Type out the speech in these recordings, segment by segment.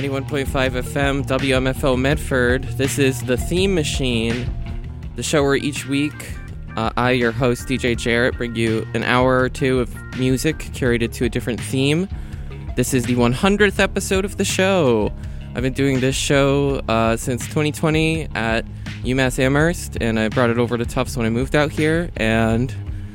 91.5 FM, WMFO Medford. This is The Theme Machine, the show where each week I, your host, DJ Jarrett, bring you an hour or two of music curated to a different theme. This is the 100th episode of the show. I've been doing this show since 2020 at UMass Amherst, and I brought it over to Tufts when I moved out here, and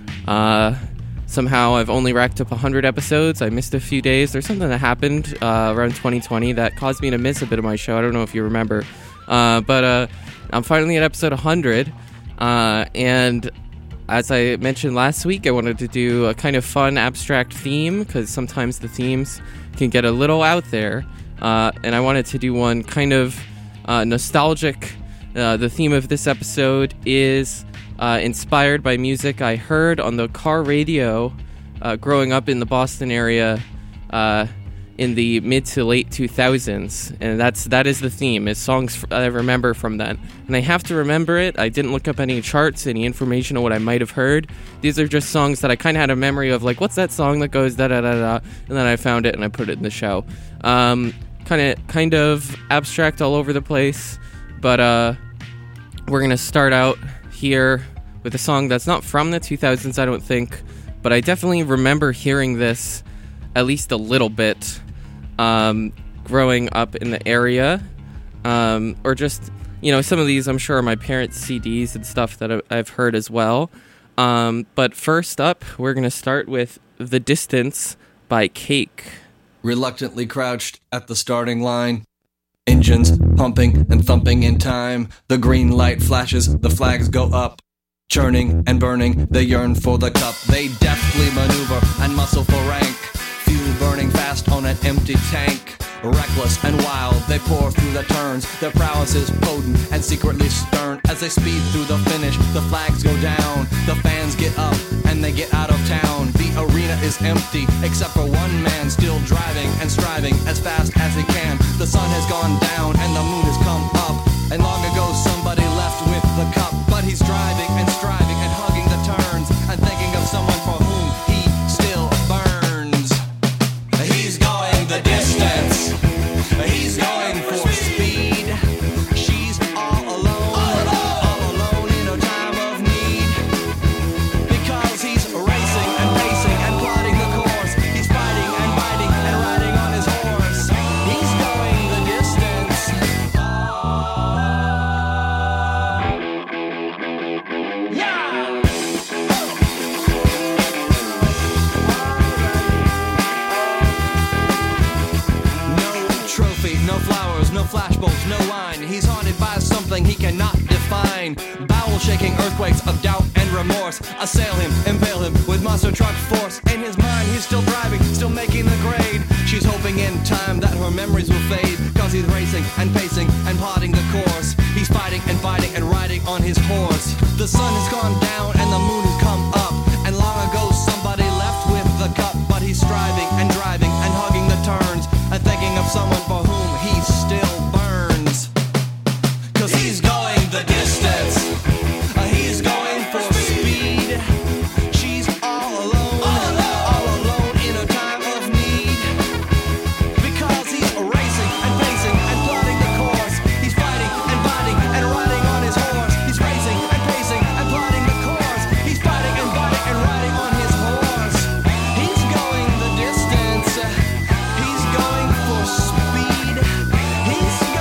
somehow I've only racked up 100 episodes. I missed a few days. There's something that happened around 2020 that caused me to miss a bit of my show. I don't know if you remember. But I'm finally at episode 100. And as I mentioned last week, I wanted to do a kind of fun, abstract theme, because sometimes the themes can get a little out there. And I wanted to do one kind of nostalgic. The theme of this episode is inspired by music I heard on the car radio growing up in the Boston area in the mid to late 2000s, and that is the theme, is songs I remember from then. And I have to remember it. I didn't look up any charts, any information on what I might have heard. These are just songs that I kind of had a memory of, like, what's that song that goes da-da-da-da, and then I found it and I put it in the show. Kind of abstract all over the place, but we're going to start out here with a song that's not from the 2000s, I don't think, but I definitely remember hearing this at least a little bit growing up in the area, or just, some of these I'm sure are my parents' CDs and stuff that I've heard as well. But first up, we're going to start with The Distance by Cake. Reluctantly crouched at the starting line, engines pumping and thumping in time, the green light flashes, the flags go up. Churning and burning, they yearn for the cup. They deftly maneuver and muscle for rank. Fuel burning fast on an empty tank. Reckless and wild, they pour through the turns. Their prowess is potent and secretly stern. As they speed through the finish, the flags go down. The fans get up and they get out of town. The arena is empty, except for one man still driving and striving as fast as he can. The sun has gone down and the moon has come up. And long ago somebody left with the cup. But he's driving and striving and hugging the turns and thinking of someone for whom he still burns. He's going the distance. He's going for speed. She's all alone in her time of need. Because he's racing and pacing and plotting the course. He's fighting and biting and riding on his horse. He's going the distance. No flowers, no flashbulbs, no line. He's haunted by something he cannot define. Bowel-shaking earthquakes of doubt and remorse assail him, impale him with monster truck force. In his mind, he's still driving, still making the grade. She's hoping in time that her memories will fade, cause he's racing and pacing and plotting the course. He's fighting and fighting and riding on his horse. The sun has gone down and the moon has come up. And long ago somebody left with the cup. But he's striving and driving and hugging the turns and thinking of someone for whom he still burns. Cause he's going the distance. He's going for speed. She's all alone in a time of need. Because he's racing and pacing and plotting the course. He's fighting and biting and riding on his horse. He's racing and pacing and plotting the course. He's fighting and biting and riding on his horse. He's going the distance. He's going for speed. He's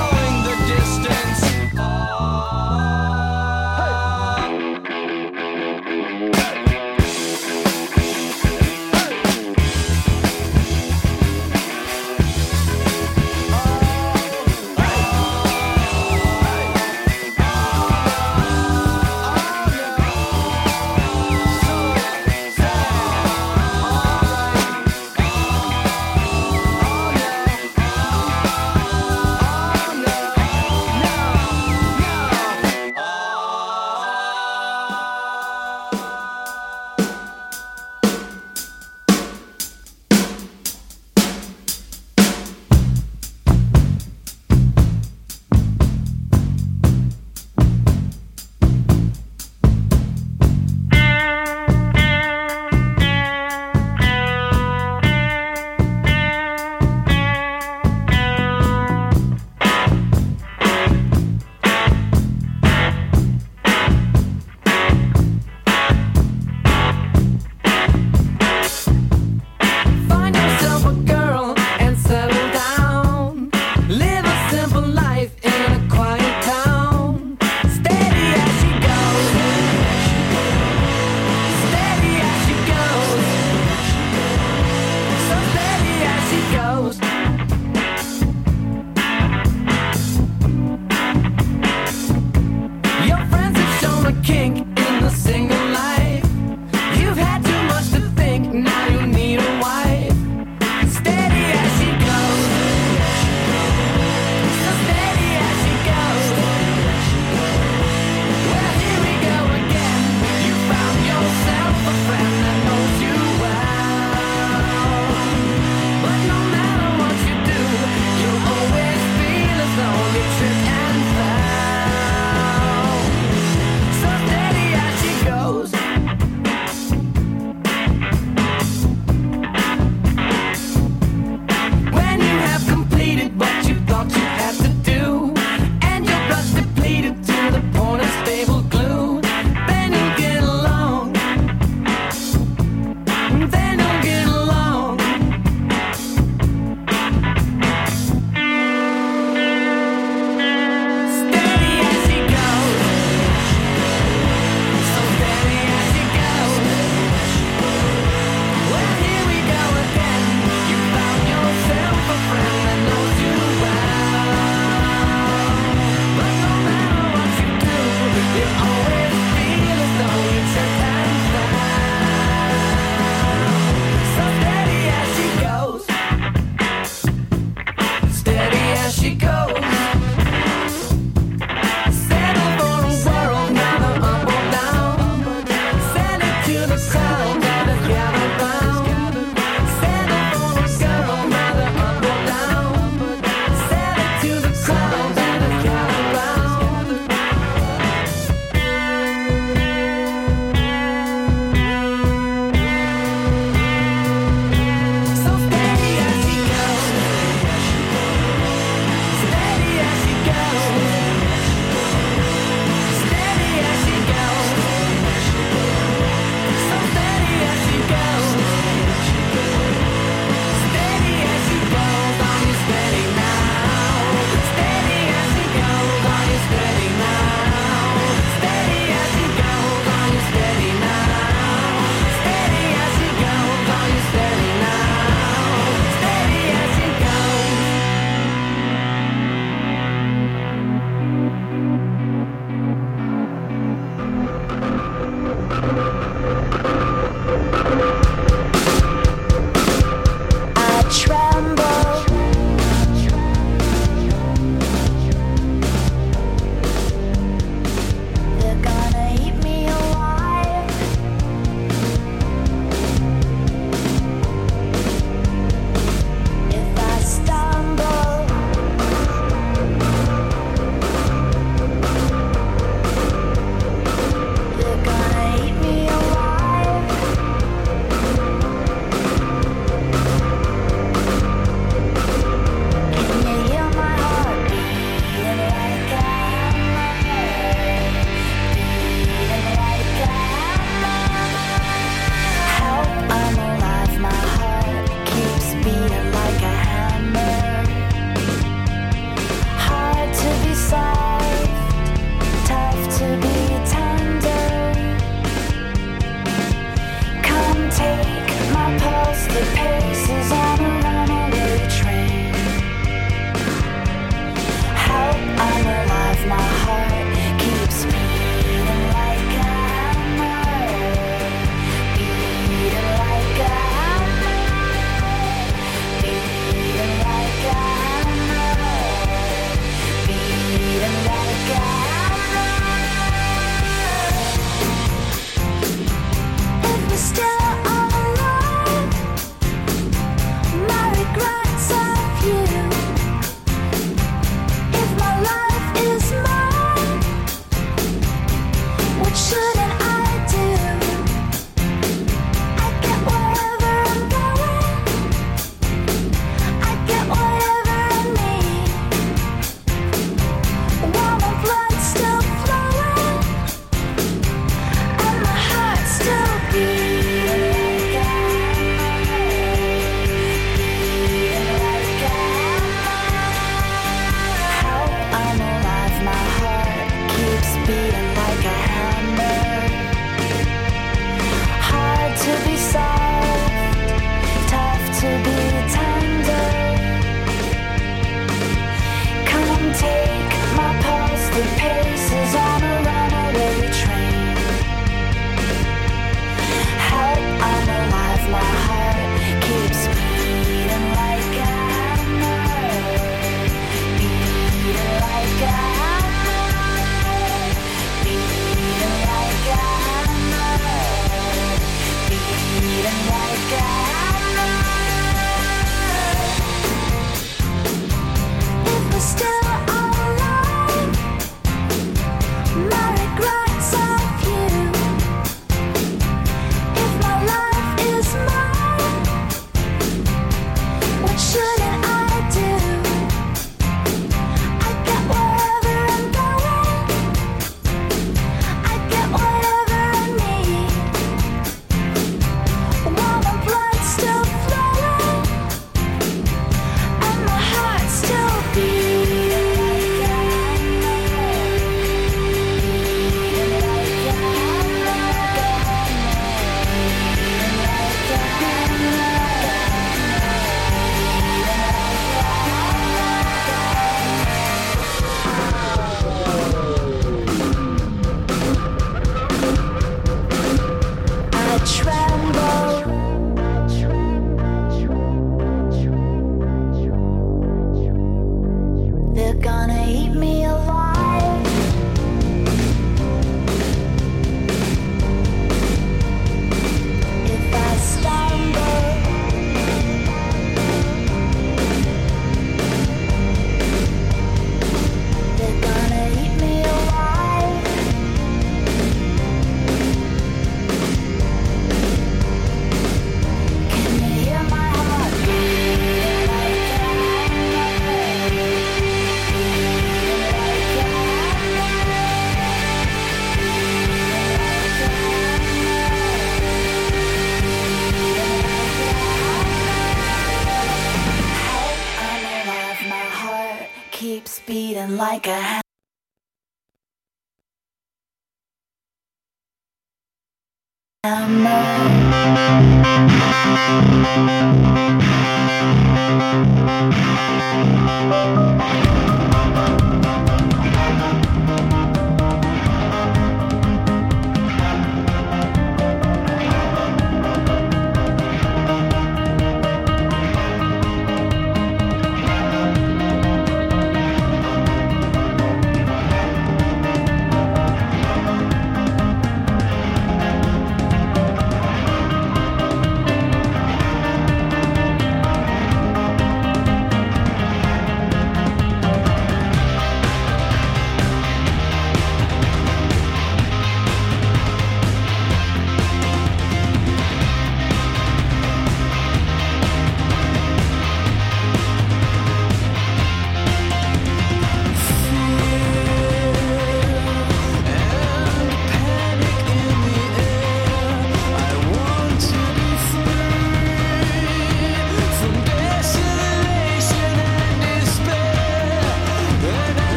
like a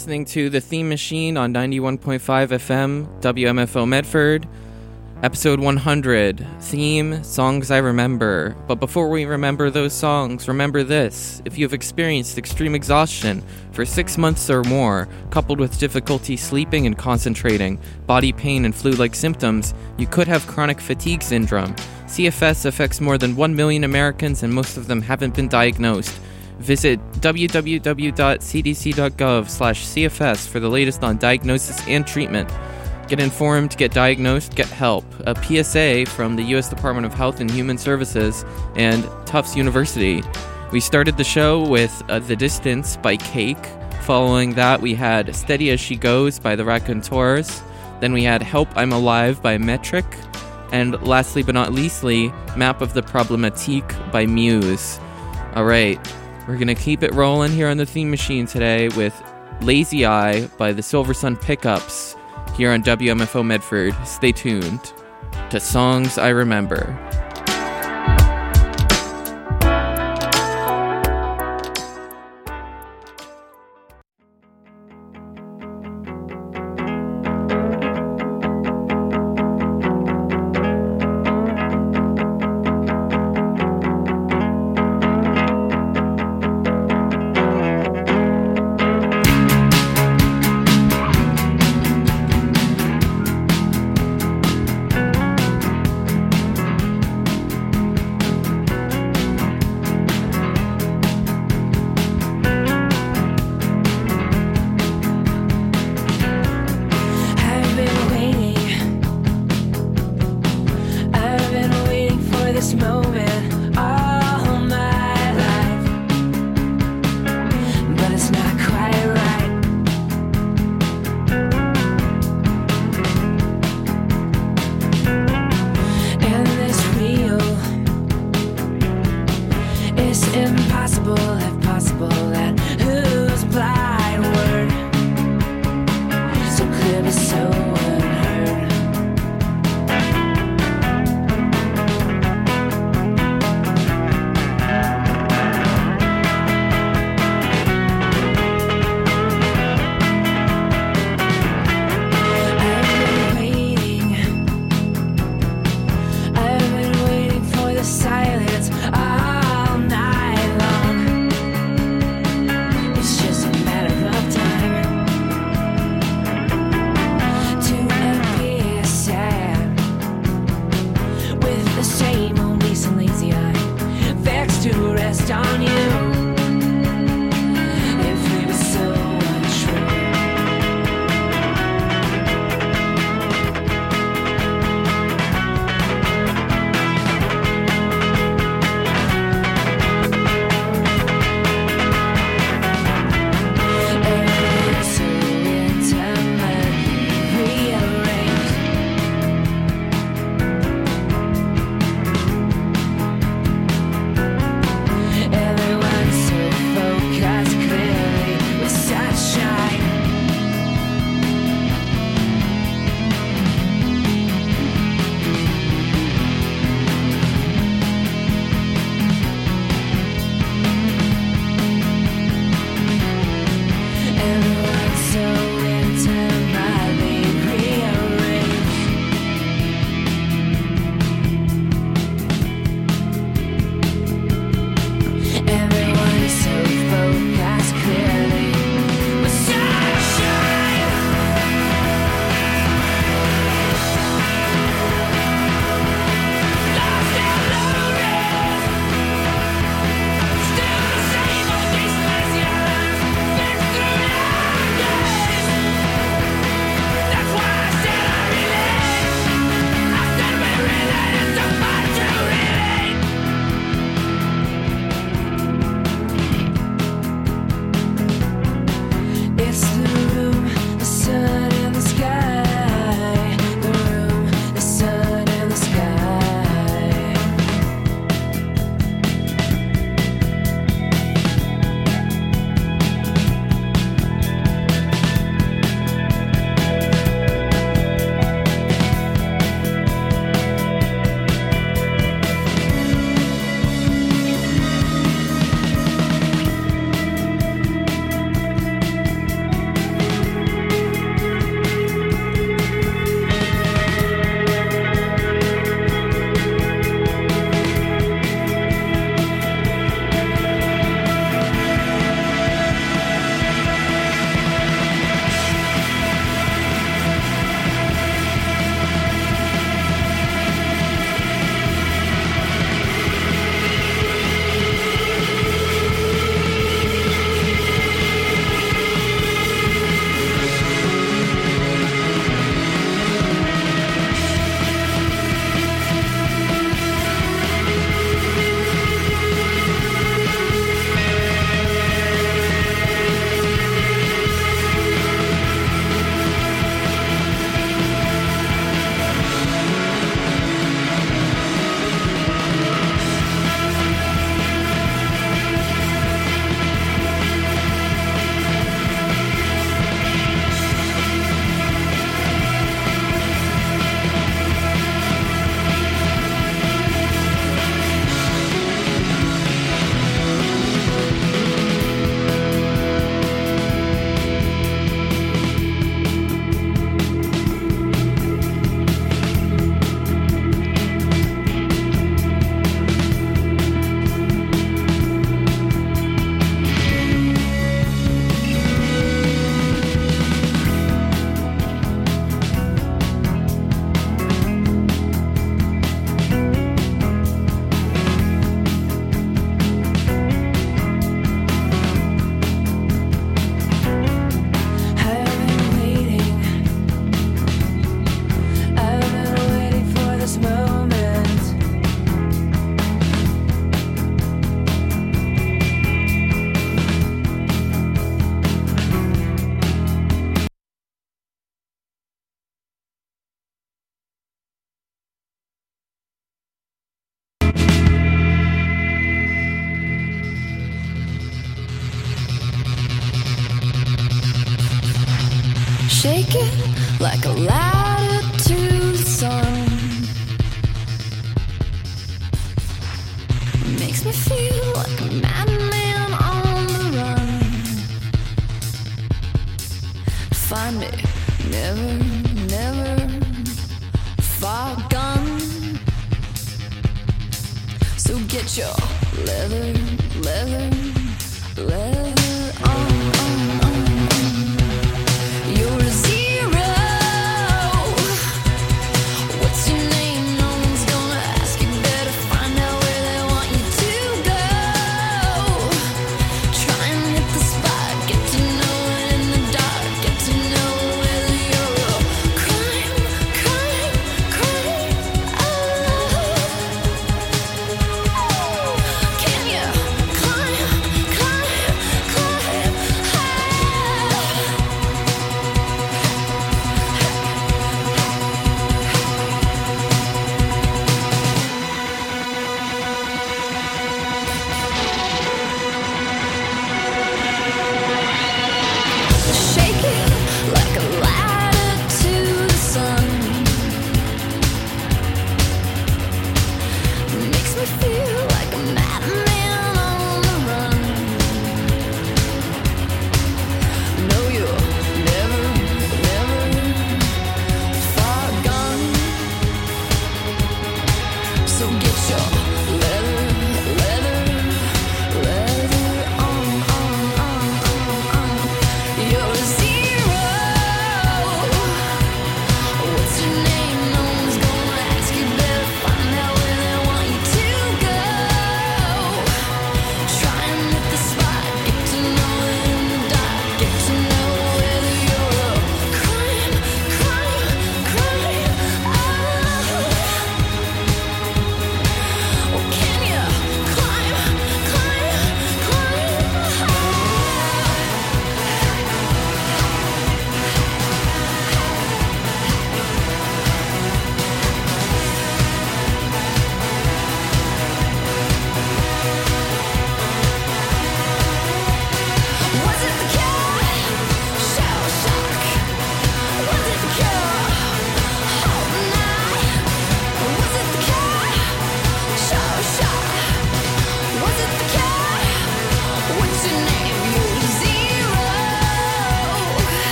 listening to The Theme Machine on 91.5 FM, WMFO Medford, episode 100, theme, songs I remember. But before we remember those songs, remember this. If you've experienced extreme exhaustion for 6 months or more, coupled with difficulty sleeping and concentrating, body pain and flu-like symptoms, you could have chronic fatigue syndrome. CFS affects more than 1 million Americans and most of them haven't been diagnosed. Visit www.cdc.gov/CFS for the latest on diagnosis and treatment. Get informed, get diagnosed, get help. A PSA from the U.S. Department of Health and Human Services and Tufts University. We started the show with The Distance by Cake. Following that, we had Steady As She Goes by the Raconteurs. Then we had Help I'm Alive by Metric. And lastly but not leastly, Map of the Problematique by Muse. Alright, we're going to keep it rolling here on the Theme Machine today with Lazy Eye by the Silver Sun Pickups here on WMFO Medford. Stay tuned to Songs I Remember. Shake it like a ladder to the sun. Makes me feel like a madman on the run. Find me, never, never far gone. So get your leather, leather, leather on. You're a zero. What's your name? No one's gonna ask. You better find out where they want you to go. Try and hit the spot. Get to know it in the dark. Get to know whether you're a crime, crime, crime. Can you climb, climb, climb high? Shake it like a ladder to the sun. Makes me feel like a madman on the run. No, you're never, never far gone. So get your leather, leather, leather on. You're a zero. What's your name? No one's gonna ask. You better find out where they want you to go. Try and hit the spot. Get to know it in the dark. Get to know whether you're a crime, crime, crime.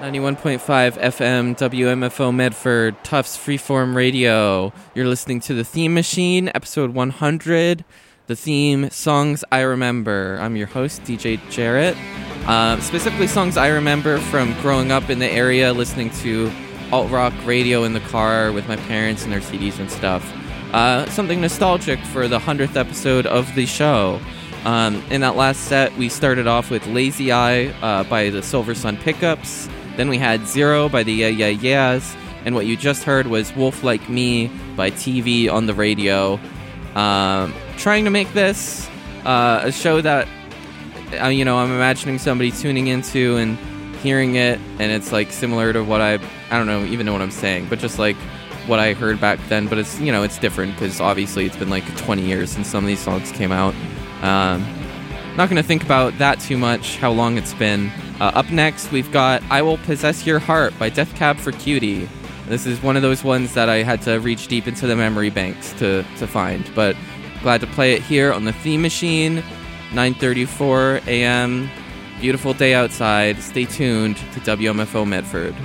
91.5 FM, WMFO Medford, Tufts Freeform Radio. You're listening to The Theme Machine, episode 100. The theme, Songs I Remember. I'm your host, DJ Jarrett. Specifically songs I remember from growing up in the area, listening to alt-rock radio in the car with my parents and their CDs and stuff. Something nostalgic for the 100th episode of the show. In that last set, we started off with Lazy Eye by the Silver Sun Pickups. Then we had Zero by the Yeah Yeah Yeahs. And what you just heard was Wolf Like Me by TV on the radio. Trying to make this a show that, I'm imagining somebody tuning into and hearing it, and it's like similar to what I don't know, even know what I'm saying, but just like what I heard back then. But it's, it's different because obviously it's been like 20 years since some of these songs came out. Not going to think about that too much, how long it's been. Up next, we've got I Will Possess Your Heart by Death Cab for Cutie. This is one of those ones that I had to reach deep into the memory banks to find, but glad to play it here on the Theme Machine, 9:34 a.m. Beautiful day outside. Stay tuned to WMFO Medford.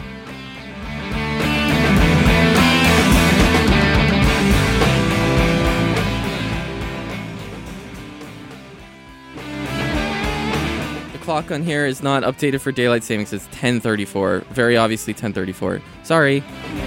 Clock on here is not updated for daylight savings. It's 10:34. Very obviously 10:34. Sorry.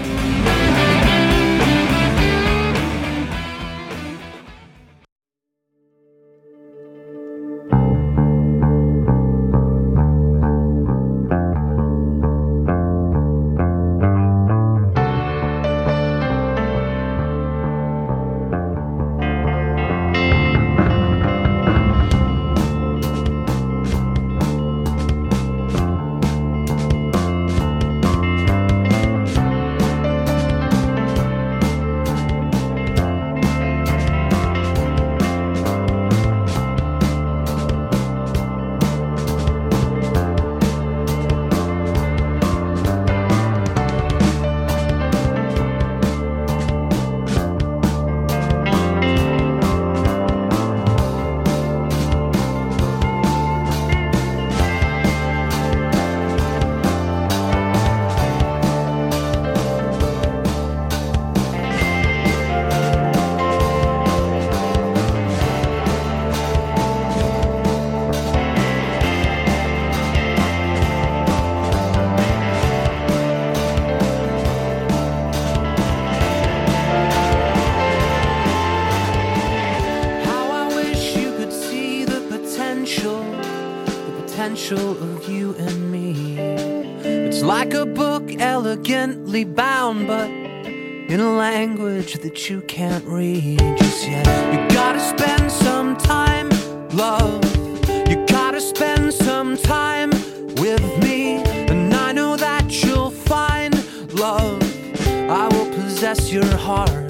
Of you and me. It's like a book elegantly bound, but in a language that you can't read just yet. You gotta spend some time, love. You gotta spend some time with me, and I know that you'll find love. I will possess your heart.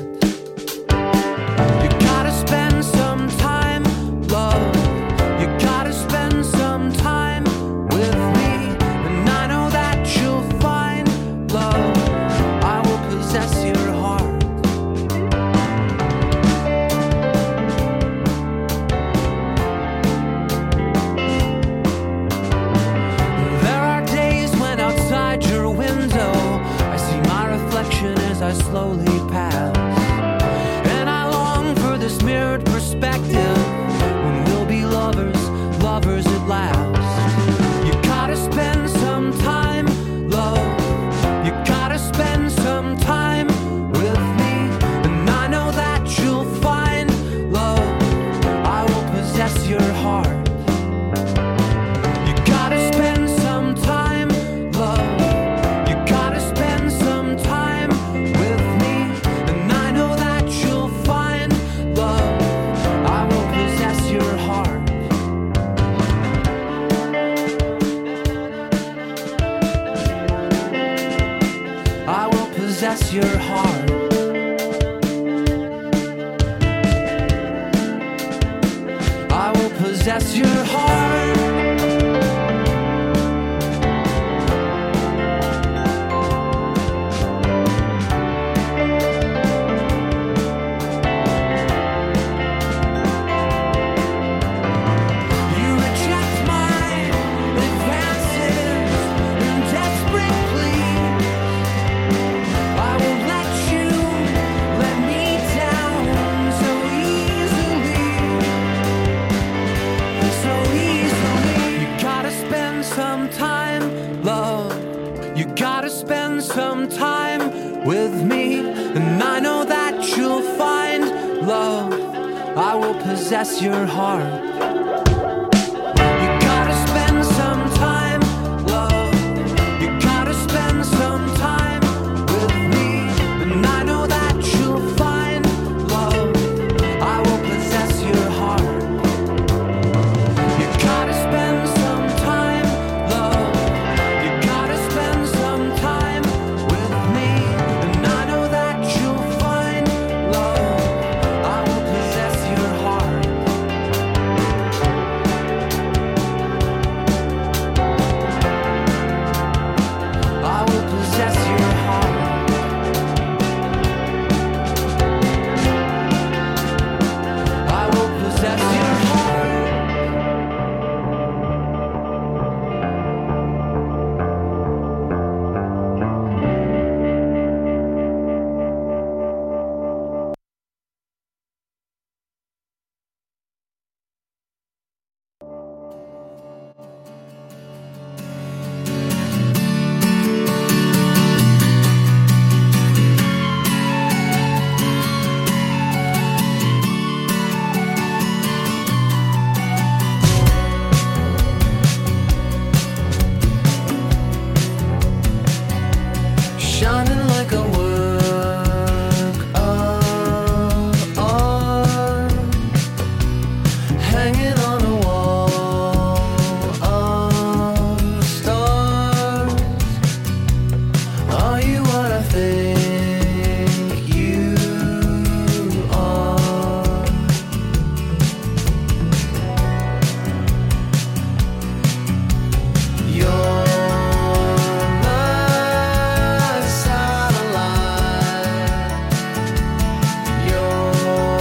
You gotta spend some time, love. You gotta spend some time with me, and I know that you'll find love. I will possess your heart. There are days when outside your window I see my reflection as I slowly pass, and I long for this mirrored perspective when we'll be lovers, lovers at last. You gotta spend some time, love. You gotta spend some time with me, and I know that you'll find love. I will possess your heart. You gotta spend some time, love. You gotta spend some time with me, and I know that you'll find love. I will possess your heart. I will possess your heart. I will possess your heart. You reject my advances in desperate time with me, and I know that you'll find love. I will possess your heart. You gotta spend some time, love. You gotta spend some time with me, and I know that you'll find love. I will possess your heart. You gotta spend some time, love. You gotta spend some time with me, and I know that you'll find love. I will possess your heart. I will possess your heart. I will possess your heart. Shining like a work of art, hanging on a wall of stars. Are you what I think you are? You're my satellite. You're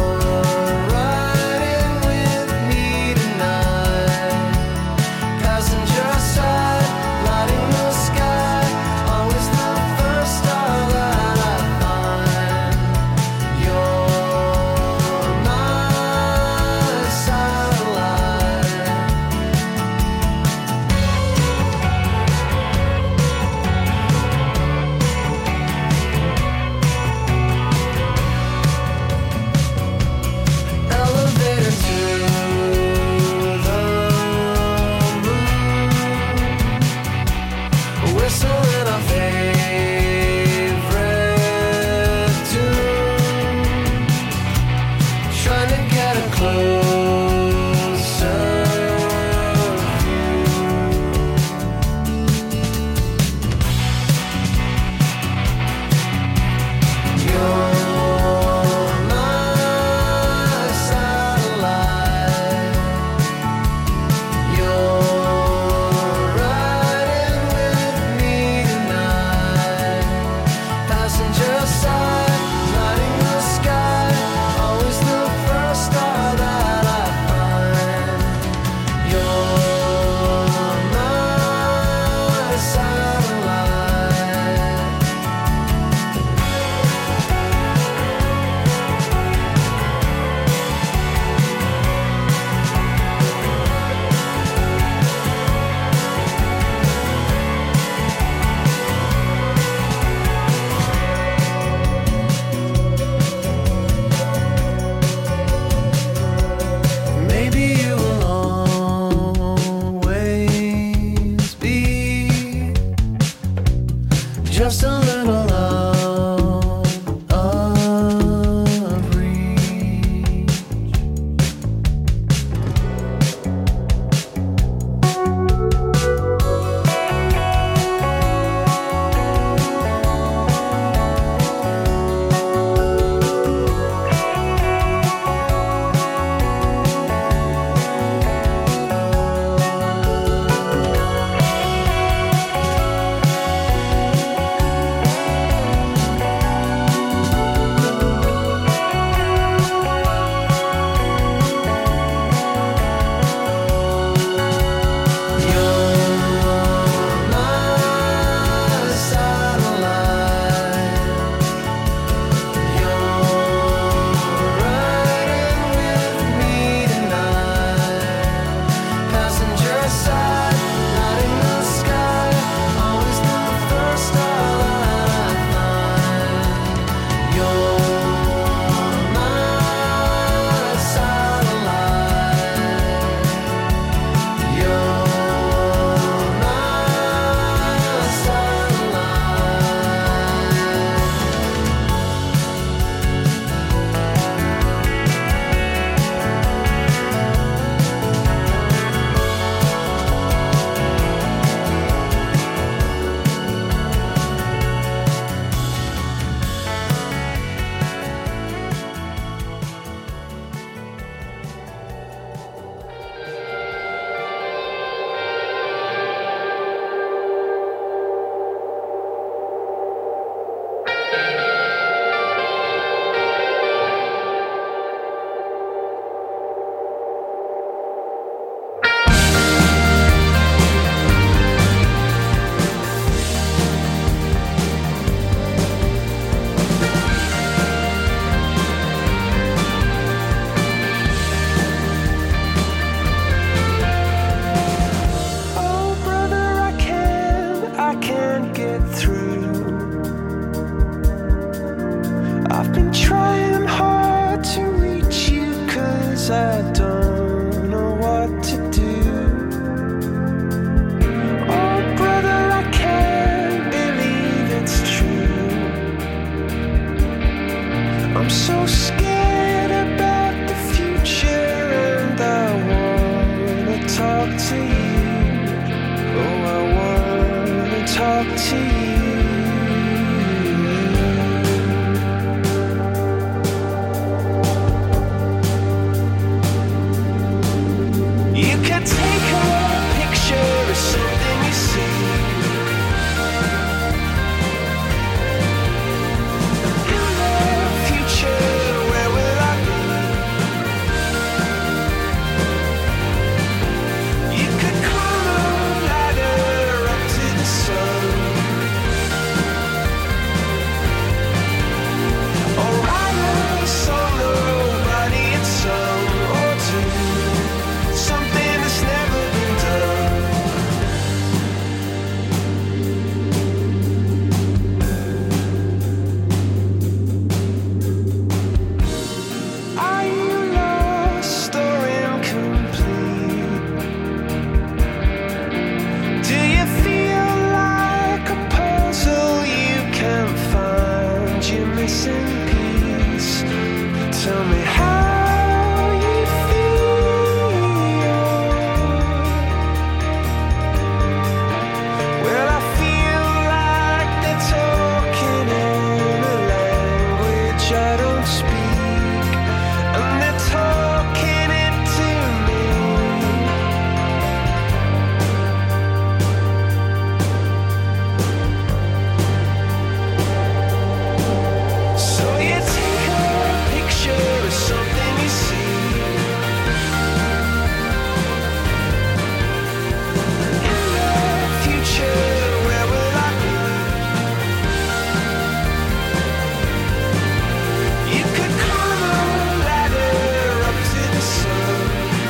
riding with me tonight. Passenger side, lighting the sky. Always the first star that I find. You're my satellite. Elevator to the moon, whistling our favorite tune, trying to get a closer view. You're my satellite. You're riding with me tonight. Passenger side, lighting the sky. Always the first star that could take a picture of something you see. In the future, where will I be? You could climb a ladder up to the sun, or write a song nobody had sung, or do something that's never been done. Are you lost or incomplete? Do you feel like a puzzle you can't find your missing piece? Tell me how you feel. Well, I feel like they're talking in a language I don't speak, and they're talking it to me. So you take a picture of something you see. In the future, where will I be? You could climb a ladder up to the sun,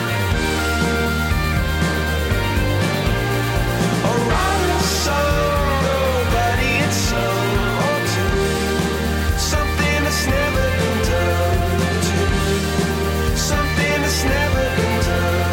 or write a song nobody had sung, or do something that's never been done. Do something that's never been done.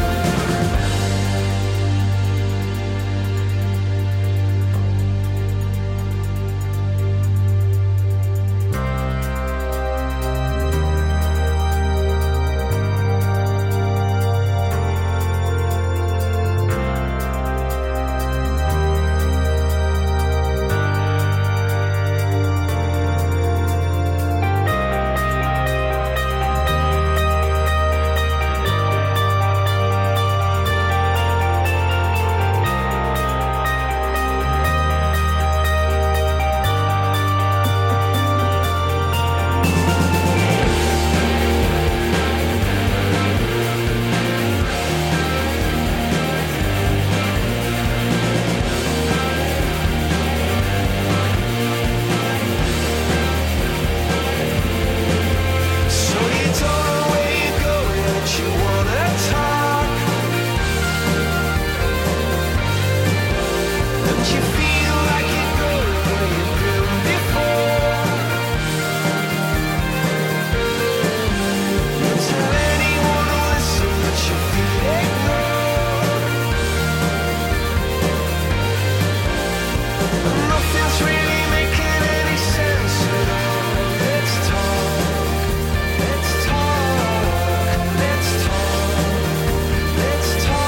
So you don't know where you're going, but you wanna talk, and you feel like you're going where you've been before. You tell anyone to listen, but you feel ignored, and nothing's really making any sense at all. Let's talk, let's talk, let's talk, let's talk.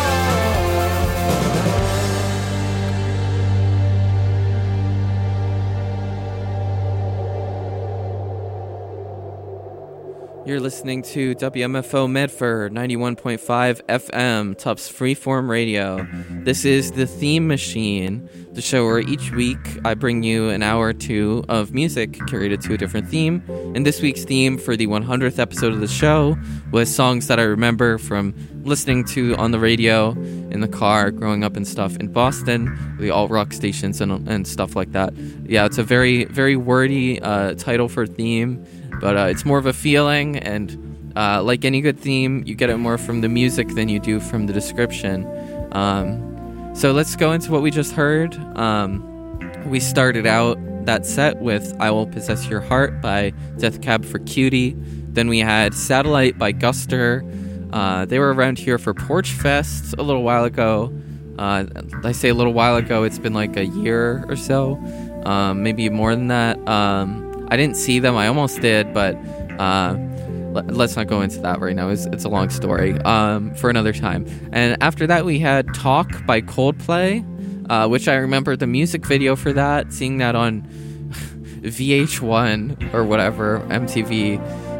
You're listening to WMFO Medford 91.5 FM, Tufts Freeform Radio. This is The Theme Machine, the show where each week I bring you an hour or two of music curated to a different theme. And this week's theme for the 100th episode of the show was songs that I remember from listening to on the radio, in the car, growing up and stuff in Boston, the alt-rock stations and stuff like that. Yeah, it's a very, very wordy title for theme, but it's more of a feeling, and like any good theme, you get it more from the music than you do from the description. So let's go into what we just heard. We started out that set with I Will Possess Your Heart by Death Cab for Cutie. Then we had Satellite by Guster. They were around here for Porch Fest a little while ago. I say a little while ago, it's been like a year or so, maybe more than that. I didn't see them. I almost did, but let's not go into that right now. It's a long story for another time. And after that, we had Talk by Coldplay, which I remember the music video for that, seeing that on VH1 or whatever, MTV.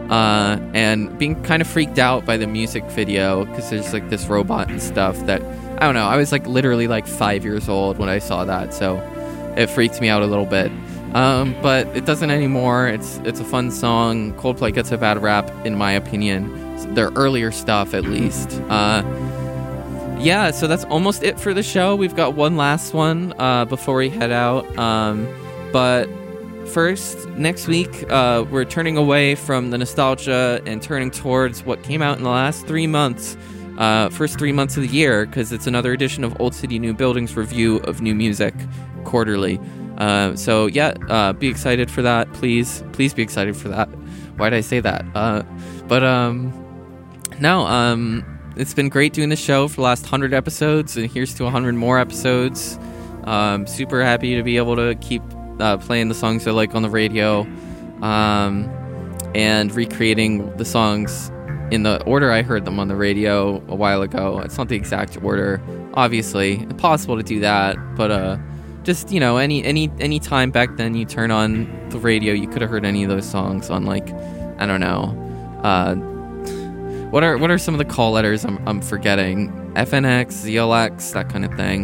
and being kind of freaked out by the music video because there's like this robot and stuff that, I don't know, I was like literally like 5 years old when I saw that, so it freaked me out a little bit. But it doesn't anymore. It's a fun song. Coldplay gets a bad rap, in my opinion. Their earlier stuff, at least. Yeah, so that's almost it for the show. We've got one last one before we head out. But first, next week, we're turning away from the nostalgia and turning towards what came out in the last 3 months. First 3 months of the year, because it's another edition of Old City New Buildings review of new music quarterly. So yeah, be excited for that. Please be excited for that. Why'd I say that? It's been great doing the show for the last 100 episodes, and here's to 100 more episodes. Super happy to be able to keep playing the songs I like on the radio, and recreating the songs in the order I heard them on the radio a while ago. It's not the exact order, obviously. Impossible to do that, but just, you know, any time back then you turn on the radio, you could have heard any of those songs on, like, I don't know. What are some of the call letters I'm forgetting? FNX, ZLX, that kind of thing.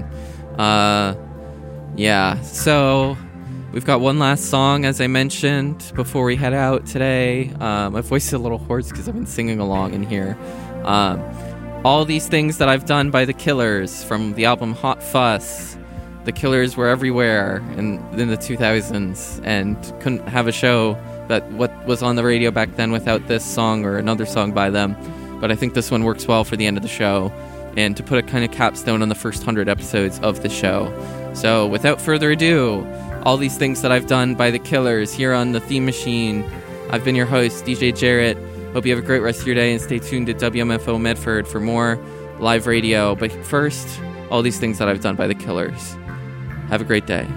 Yeah, so we've got one last song, as I mentioned, before we head out today. My voice is a little hoarse because I've been singing along in here. All these things that I've done by The Killers from the album Hot Fuss. The Killers were everywhere in the 2000s and couldn't have a show that what was on the radio back then without this song or another song by them. But I think this one works well for the end of the show and to put a kind of capstone on the first 100 episodes of the show. So without further ado, all these things that I've done by The Killers here on the Theme Machine. I've been your host, DJ Jarrett. Hope you have a great rest of your day and stay tuned to WMFO Medford for more live radio. But first, all these things that I've done by The Killers. Have a great day.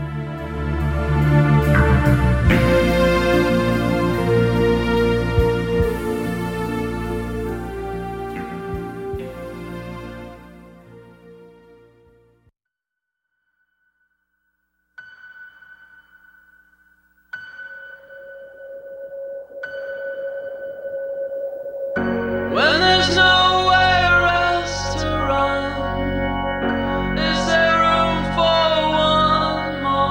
When there's nowhere else to run, is there room for one more?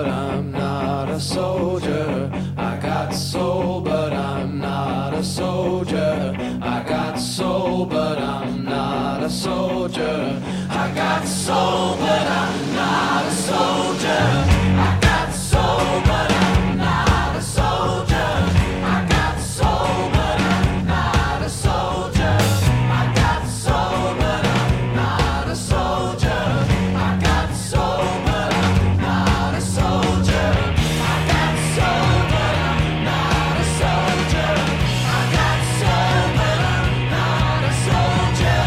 I'm not a soldier. I got soul, but I'm not a soldier. I got soul, but I'm not a soldier. I got soul, but I'm not a soldier. I got soul, but I'm not a soldier. I got soul, but I'm not a soldier. I got soul, but I'm not a soldier. I got soul, but I'm not a soldier. I got soul, but I'm not a soldier. I got soul, but I'm not a soldier.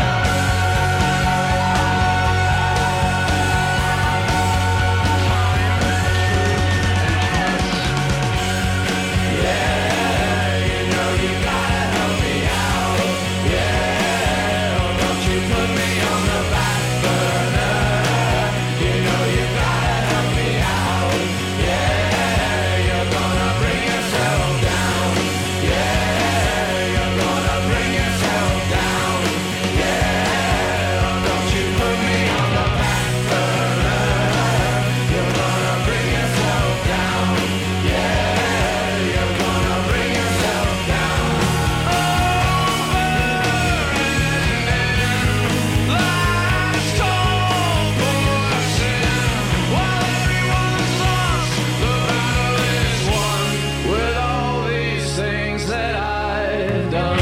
With all these things that I've done,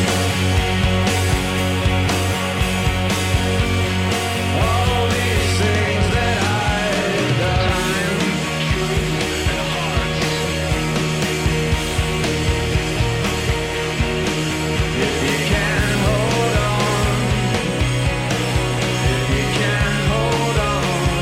all these things that I've done. If you can hold on, if you can hold on.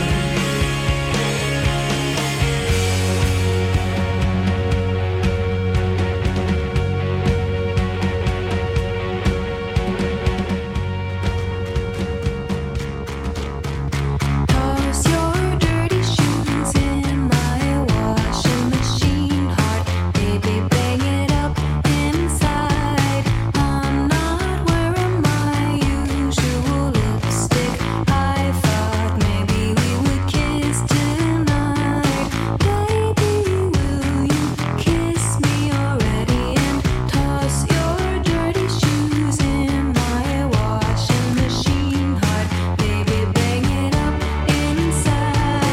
Toss your dirty shoes in my washing machine, heart, baby, bang it up inside. I'm not wearing my usual lipstick. I thought maybe we would kiss tonight. Baby, will you kiss me already and toss your dirty shoes in my washing machine, heart, baby, bang it up inside.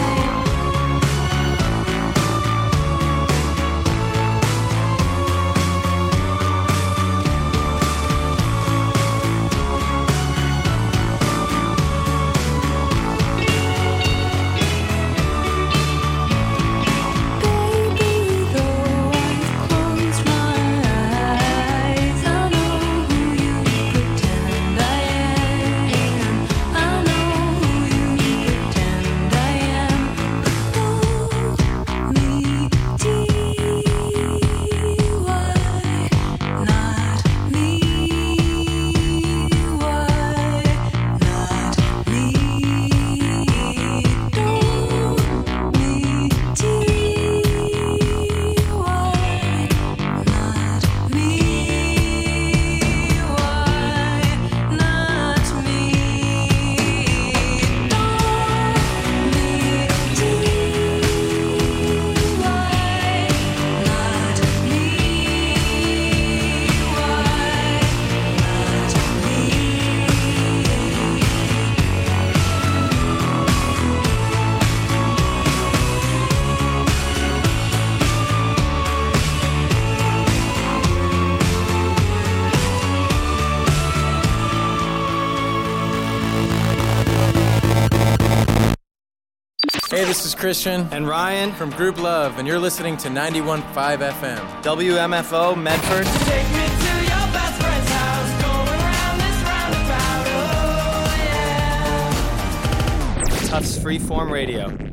Baby, though I've closed my eyes, I know who you pretend I am. I know who you pretend I am. Me, D-Y, not me. Why not me? Don't me, D-Y, not me. Why not me? Don't me, D-Y, not me. Hey, this is Christian And Ryan from Group Love, and you're listening to 91.5 FM. WMFO Medford. Take me to your best friend's house, going around this roundabout, oh yeah. Tufts Freeform Radio.